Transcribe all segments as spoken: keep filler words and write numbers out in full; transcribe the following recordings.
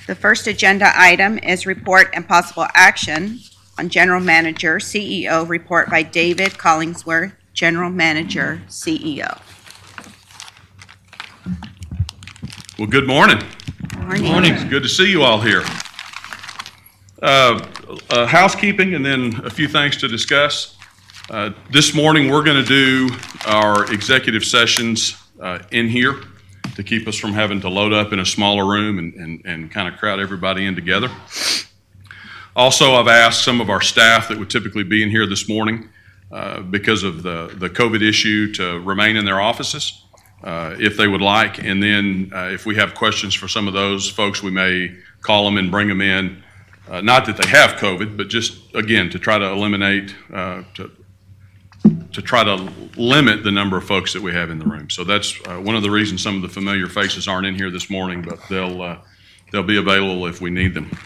The first agenda item is report and possible action on General Manager, C E O report by David Collingsworth, General Manager, C E O. Well, good morning. Morning. Morning. It's good to see you all here. Uh, uh, housekeeping and then a few things to discuss. Uh, this morning we're going to do our executive sessions uh, in here to keep us from having to load up in a smaller room and, and, and kind of crowd everybody in together. Also, I've asked some of our staff that would typically be in here this morning uh, because of the, the COVID issue to remain in their offices uh, if they would like. And then uh, if we have questions for some of those folks, we may call them and bring them in. Uh, not that they have COVID, but just, again, to try to eliminate, uh, to, to try to limit the number of folks that we have in the room. So that's uh, one of the reasons some of the familiar faces aren't in here this morning, but they'll, uh, they'll be available if we need them.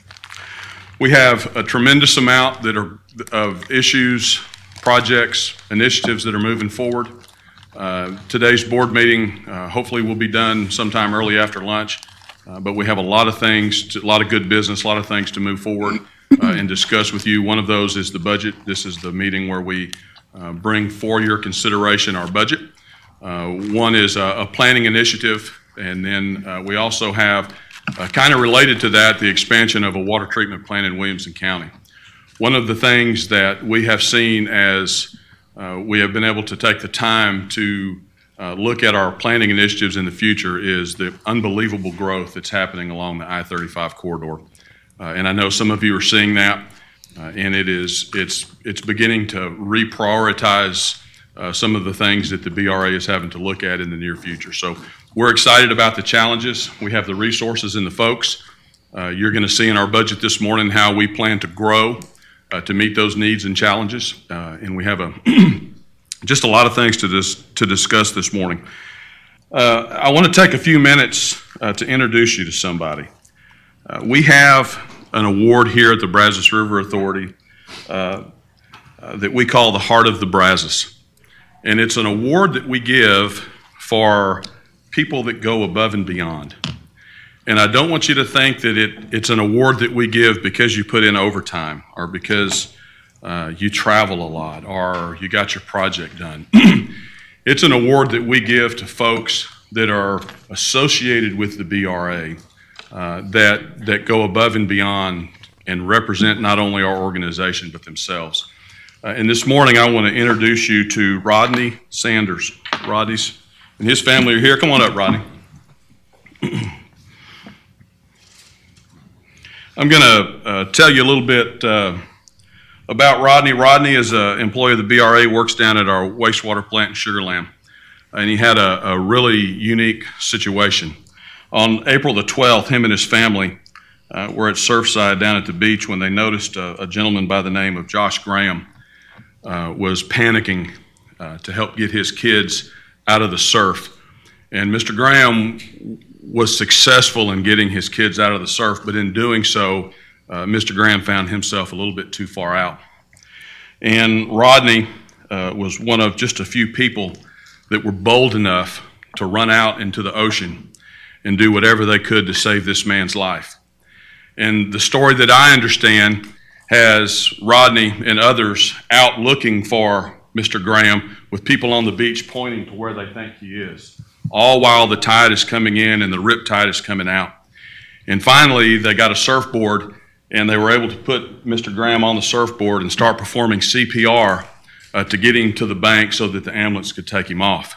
We have a tremendous amount that are of issues, projects, initiatives that are moving forward. Uh, today's board meeting uh, hopefully will be done sometime early after lunch. Uh, but we have a lot of things, to, a lot of good business, a lot of things to move forward uh, and discuss with you. One of those is the budget. This is the meeting where we uh, bring for your consideration our budget. Uh, one is a, a planning initiative, and then uh, we also have, uh, kind of related to that, the expansion of a water treatment plant in Williamson County. One of the things that we have seen as uh, we have been able to take the time to Uh, look at our planning initiatives in the future is the unbelievable growth that's happening along the I thirty-five corridor. Uh, and I know some of you are seeing that, uh, and it is, it's, it's beginning to reprioritize uh, some of the things that the B R A is having to look at in the near future. So we're excited about the challenges. We have the resources and the folks. Uh, you're going to see in our budget this morning how we plan to grow uh, to meet those needs and challenges. Uh, and we have a Just a lot of things to dis- to discuss this morning. Uh, I want to take a few minutes uh, to introduce you to somebody. Uh, we have an award here at the Brazos River Authority uh, uh, that we call the Heart of the Brazos. And it's an award that we give for people that go above and beyond. And I don't want you to think that it, it's an award that we give because you put in overtime or because Uh, you travel a lot, or you got your project done. It's an award that we give to folks that are associated with the B R A uh, that, that go above and beyond and represent not only our organization but themselves. Uh, and this morning I want to introduce you to Rodney Sanders. Rodney's and his family are here. Come on up, Rodney. I'm going to uh, tell you a little bit uh, about Rodney. Rodney is an employee of the B R A, works down at our wastewater plant in Sugar Land. And he had a, a really unique situation. On April the twelfth, him and his family uh, were at Surfside down at the beach when they noticed a, a gentleman by the name of Josh Graham uh, was panicking uh, to help get his kids out of the surf. And Mister Graham was successful in getting his kids out of the surf, but in doing so, Uh, Mister Graham found himself a little bit too far out. And Rodney uh, was one of just a few people that were bold enough to run out into the ocean and do whatever they could to save this man's life. And the story that I understand has Rodney and others out looking for Mister Graham with people on the beach pointing to where they think he is, all while the tide is coming in and the rip tide is coming out. And finally, they got a surfboard and they were able to put Mister Graham on the surfboard and start performing C P R uh, to get him to the bank so that the ambulance could take him off.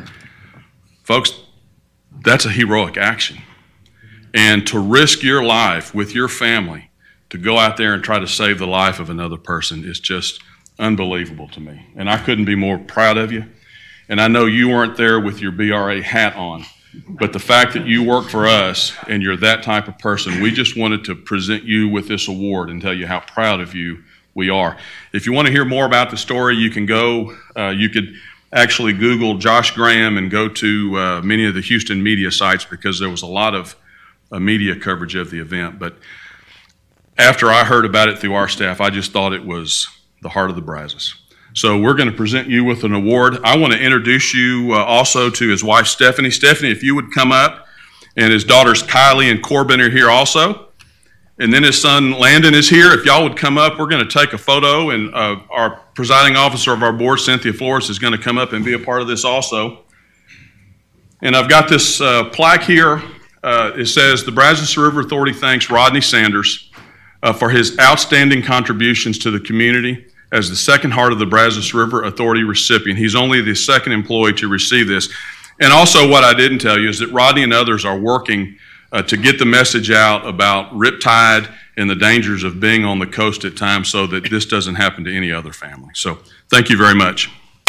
Folks, that's a heroic action. And to risk your life with your family to go out there and try to save the life of another person is just unbelievable to me. And I couldn't be more proud of you. And I know you weren't there with your B R A hat on. But the fact that you work for us and you're that type of person, we just wanted to present you with this award and tell you how proud of you we are. If you want to hear more about the story, you can go, uh, you could actually Google Josh Graham and go to uh, many of the Houston media sites because there was a lot of uh, media coverage of the event. But after I heard about it through our staff, I just thought it was the Heart of the Brazos. So we're going to present you with an award. I want to introduce you uh, also to his wife, Stephanie. Stephanie, if you would come up And his daughters Kylie and Corbin are here also. And then his son Landon is here. If y'all would come up, we're going to take a photo, and uh, our presiding officer of our board, Cynthia Flores, is going to come up and be a part of this also. And I've got this uh, plaque here. Uh, it says, the Brazos River Authority thanks Rodney Sanders uh, for his outstanding contributions to the community as the second Heart of the Brazos River Authority recipient. He's only the second employee to receive this. And also what I didn't tell you is that Rodney and others are working uh, to get the message out about riptide and the dangers of being on the coast at times so that this doesn't happen to any other family. So thank you very much.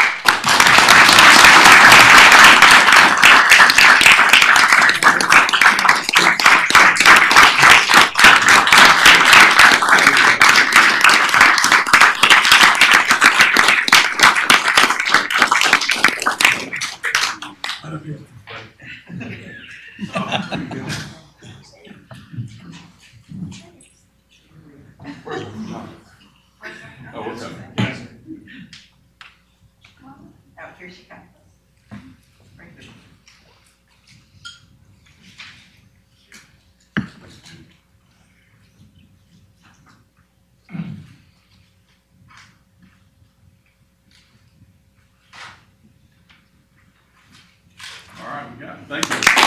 Here she comes. All right, we got it. Thank you.